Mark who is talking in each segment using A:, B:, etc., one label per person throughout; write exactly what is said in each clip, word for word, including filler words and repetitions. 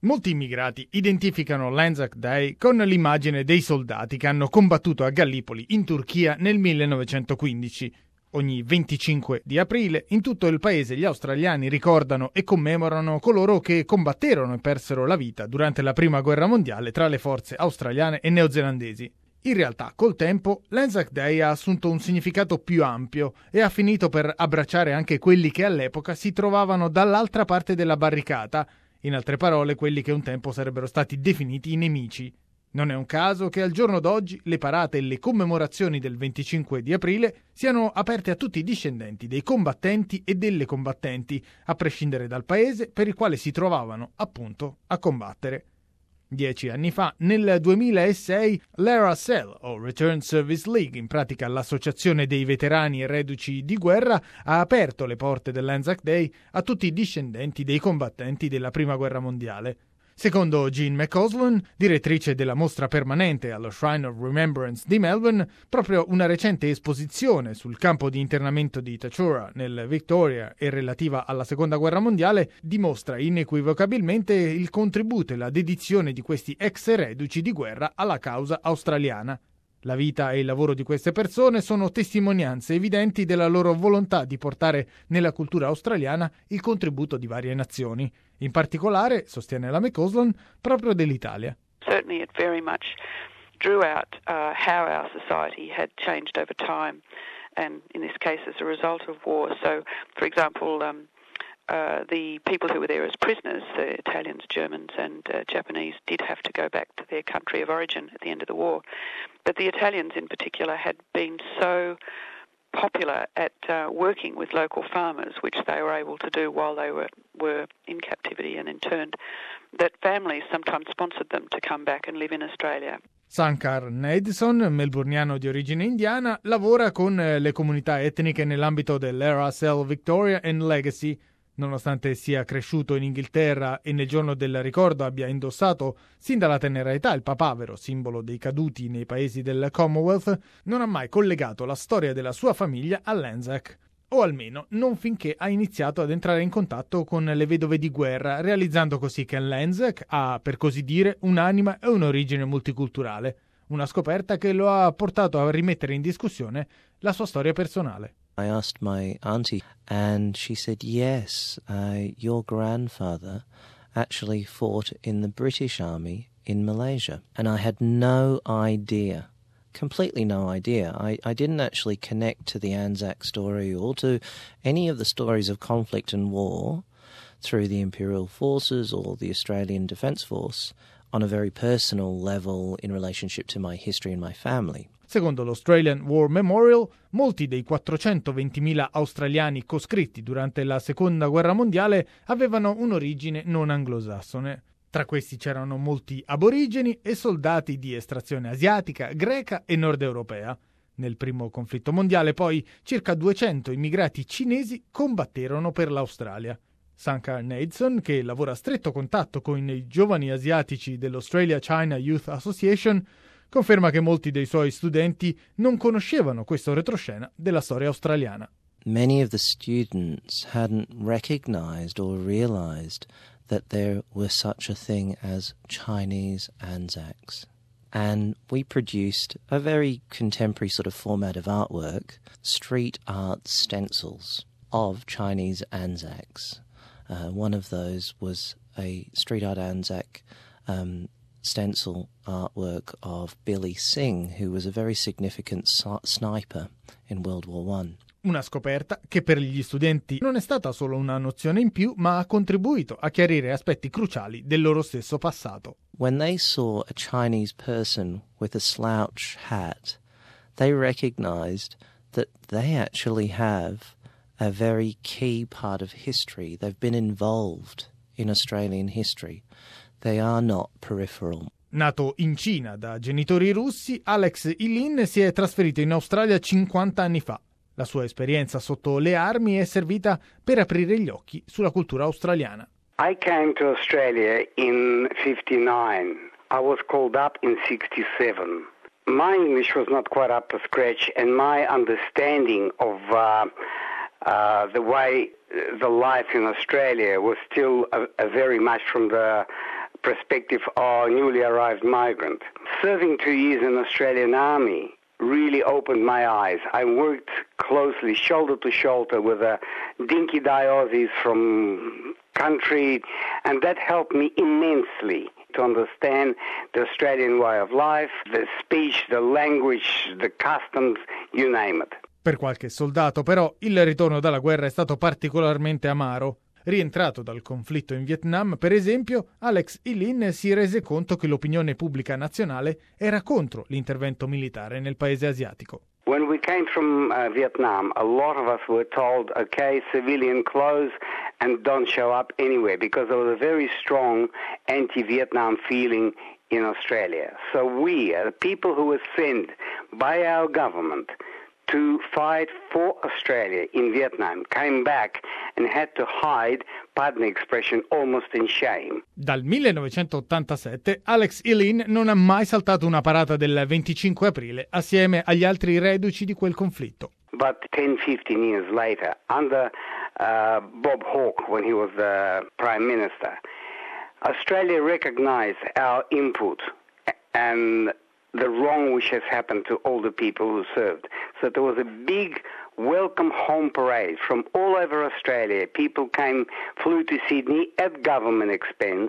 A: Molti immigrati identificano l'Anzac Day con l'immagine dei soldati che hanno combattuto a Gallipoli in Turchia nel millenovecentoquindici. Ogni venticinque di aprile in tutto il paese gli australiani ricordano e commemorano coloro che combatterono e persero la vita durante la Prima Guerra Mondiale tra le forze australiane e neozelandesi. In realtà, col tempo, l'Anzac Day ha assunto un significato più ampio e ha finito per abbracciare anche quelli che all'epoca si trovavano dall'altra parte della barricata, in altre parole quelli che un tempo sarebbero stati definiti i nemici. Non è un caso che al giorno d'oggi le parate e le commemorazioni del venticinque di aprile siano aperte a tutti i discendenti dei combattenti e delle combattenti, a prescindere dal paese per il quale si trovavano, appunto, a combattere. Dieci anni fa, nel duemilasei, l'R S L, o Return Service League, in pratica l'associazione dei veterani e reduci di guerra, ha aperto le porte dell'Anzac Day a tutti i discendenti dei combattenti della Prima Guerra Mondiale. Secondo Jean McCausland, direttrice della mostra permanente allo Shrine of Remembrance di Melbourne, proprio una recente esposizione sul campo di internamento di Tatura nel Victoria e relativa alla Seconda Guerra Mondiale dimostra inequivocabilmente il contributo e la dedizione di questi ex reduci di guerra alla causa australiana. La vita e il lavoro di queste persone sono testimonianze evidenti della loro volontà di portare nella cultura australiana il contributo di varie nazioni, in particolare, sostiene la McCausland, proprio dell'Italia.
B: Certainly it very much drew out uh, how our society had changed over time, and in this case as a result of war. So, for example, um, Uh, the people who were there as prisoners, the Italians, Germans and uh, Japanese, did have to go back to their country of origin at the end of the war. But the Italians in particular had been so popular at uh, working with local farmers, which they were able to do while they were, were in captivity and interned, that families sometimes sponsored them to come back and live in Australia.
A: Sankar Neidson, melburniano di origine indiana, lavora con le comunità etniche nell'ambito dell'R S L Victoria and Legacy. Nonostante sia cresciuto in Inghilterra e nel giorno del ricordo abbia indossato sin dalla tenera età il papavero, simbolo dei caduti nei paesi del Commonwealth, non ha mai collegato la storia della sua famiglia all'Anzac, o almeno non finché ha iniziato ad entrare in contatto con le vedove di guerra, realizzando così che l'Anzac ha, per così dire, un'anima e un'origine multiculturale, una scoperta che lo ha portato a rimettere in discussione la sua storia personale.
C: I asked my auntie, and she said, yes, uh, your grandfather actually fought in the British Army in Malaysia. And I had no idea, completely no idea. I, I didn't actually connect to the Anzac story or to any of the stories of conflict and war through the Imperial Forces or the Australian Defence Force on a very personal level in relationship to my history and my family.
A: Secondo l'Australian War Memorial, molti dei quattrocentoventimila australiani coscritti durante la Seconda Guerra Mondiale avevano un'origine non anglosassone. Tra questi c'erano molti aborigeni e soldati di estrazione asiatica, greca e nord europea. Nel primo conflitto mondiale, poi, circa duecento immigrati cinesi combatterono per l'Australia. Sankar Neidson, che lavora a stretto contatto con i giovani asiatici dell'Australia China Youth Association, conferma che molti dei suoi studenti non conoscevano questo retroscena della storia australiana.
C: Many of the students hadn't recognized or realized that there was such a thing as Chinese Anzacs. And we produced a very contemporary sort of format of artwork, street art stencils of Chinese Anzacs. Uh, one of those was a street art Anzac um, stencil artwork of Billy Singh, who was a very significant so- sniper in World War One.
A: Una scoperta che per gli studenti non è stata solo una nozione in più, ma ha contribuito a chiarire aspetti cruciali del loro stesso passato.
C: When they saw a Chinese person with a slouch hat, they recognized that they actually have a very key part of history. They've been involved in Australian history. They are not peripheral.
A: Nato in Cina da genitori russi, Alex Illin si è trasferito in Australia cinquanta anni fa. La sua esperienza sotto le armi è servita per aprire gli occhi sulla cultura australiana.
D: I came to Australia in fifty-nine. I was called up in sixty-seven. My English was not quite up to scratch, and my understanding of uh, uh, the way the life in Australia was still a, a very much from the perspective or newly arrived migrant. Serving two years in the Australian Army really opened my eyes. I worked closely, shoulder to shoulder, with the dinky die Aussies from country, and that helped me immensely to understand the Australian way of life, the speech, the language, the customs, you name it.
A: Per qualche soldato, però, il ritorno dalla guerra è stato particolarmente amaro. Rientrato dal conflitto in Vietnam, per esempio, Alex Ilin si rese conto che l'opinione pubblica nazionale era contro l'intervento militare nel paese asiatico.
D: When we came from uh, Vietnam, a lot of us were told, okay, civilian clothes and don't show up anywhere, because there was a very strong anti-Vietnam feeling in Australia. So we, uh, the people who were sent by our government to fight for Australia in Vietnam, came back and had to hide, pardon the expression, almost in shame.
A: Dal millenovecentottantasette Alex Ilin non ha mai saltato una parata del venticinque aprile assieme agli altri reduci di quel conflitto.
D: But ten, fifteen years later, under uh, Bob Hawke, when he was the Prime Minister, Australia recognized our input and the wrong which has happened to all the people who served. So there was a big welcome home parade from all over Australia. People came, flew to Sydney at government expense,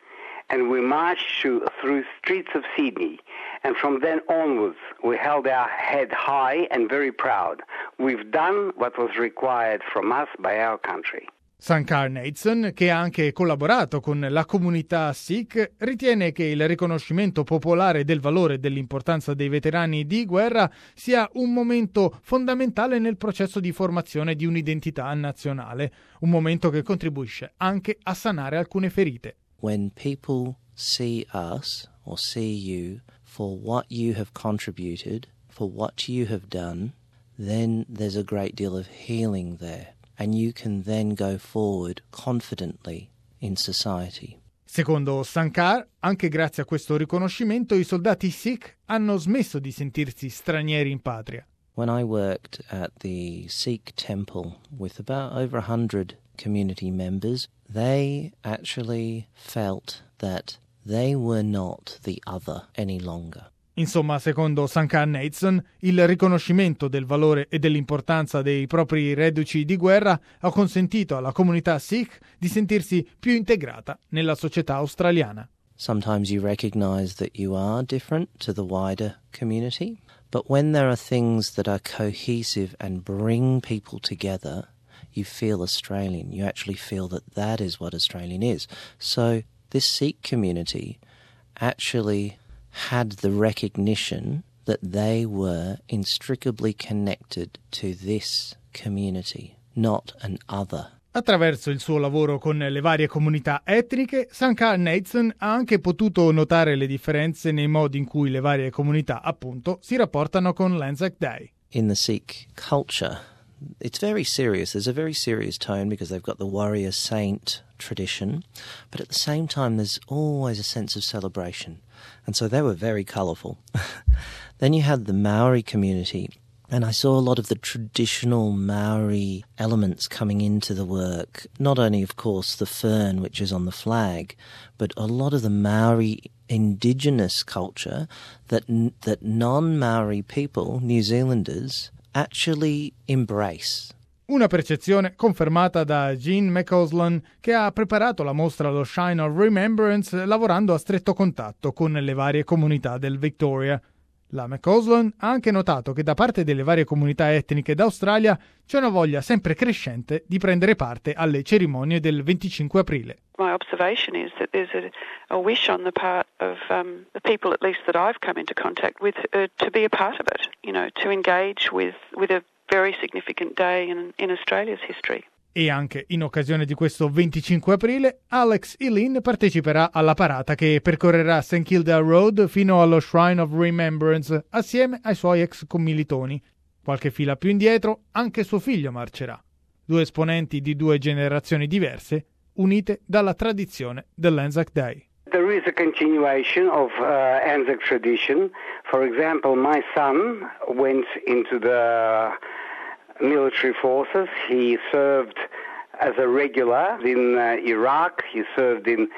D: and we marched through, through streets of Sydney. And from then onwards, we held our head high and very proud. We've done what was required from us by our country.
A: Sankar Nathan, che ha anche collaborato con la comunità Sikh, ritiene che il riconoscimento popolare del valore e dell'importanza dei veterani di guerra sia un momento fondamentale nel processo di formazione di un'identità nazionale, un momento che contribuisce anche a sanare alcune ferite.
C: When people see us or see you for what you have contributed, for what you have done, then there's a great deal of healing there. And you can then go forward confidently in society.
A: Secondo Sankar, anche grazie a questo riconoscimento, i soldati Sikh hanno smesso di sentirsi stranieri in patria.
C: When I worked at the Sikh temple with about over a hundred community members, they actually felt that they were not the other any longer.
A: Insomma, secondo Sankar Nathan, il riconoscimento del valore e dell'importanza dei propri reduci di guerra ha consentito alla comunità Sikh di sentirsi più integrata nella società australiana.
C: Sometimes you recognize that you are different to the wider community, but when there are things that are cohesive and bring people together, you feel Australian. You actually feel that that is what Australian is. So this Sikh community actually had the recognition that they were inextricably connected to this community, not an other.
A: Attraverso il suo lavoro con le varie comunità etniche, Sankar Nathan ha anche potuto notare le differenze nei modi in cui le varie comunità, appunto, si rapportano con l'Anzac Day.
C: In the Sikh culture, it's very serious. There's a very serious tone because they've got the warrior saint tradition, but at the same time there's always a sense of celebration. And so they were very colourful. Then you had the Maori community, and I saw a lot of the traditional Maori elements coming into the work. Not only, of course, the fern, which is on the flag, but a lot of the Maori indigenous culture that that non-Maori people, New Zealanders, actually embrace.
A: Una percezione confermata da Jean McCausland, che ha preparato la mostra allo Shrine of Remembrance lavorando a stretto contatto con le varie comunità del Victoria. La McCausland ha anche notato che da parte delle varie comunità etniche d'Australia c'è una voglia sempre crescente di prendere parte alle cerimonie del venticinque aprile.
B: My observation is that there's a, a wish on the part of um, the people, at least that I've come into contact with, uh, to be a part of it, you know, to engage with, with a very significant day in, in Australia's history.
A: E anche in occasione di questo venticinque aprile, Alex Ilin parteciperà alla parata che percorrerà St Kilda Road fino allo Shrine of Remembrance assieme ai suoi ex commilitoni. Qualche fila più indietro, anche suo figlio marcerà. Due esponenti di due generazioni diverse, unite dalla tradizione dell'Anzac Day.
D: There is a continuation of uh, Anzac tradition. For example, my son went into the military forces. He served as a regular in uh, Iraq. He served in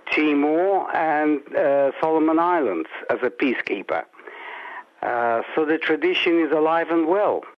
D: Timor and uh, Solomon Islands as a peacekeeper. Uh, so the tradition is alive and well.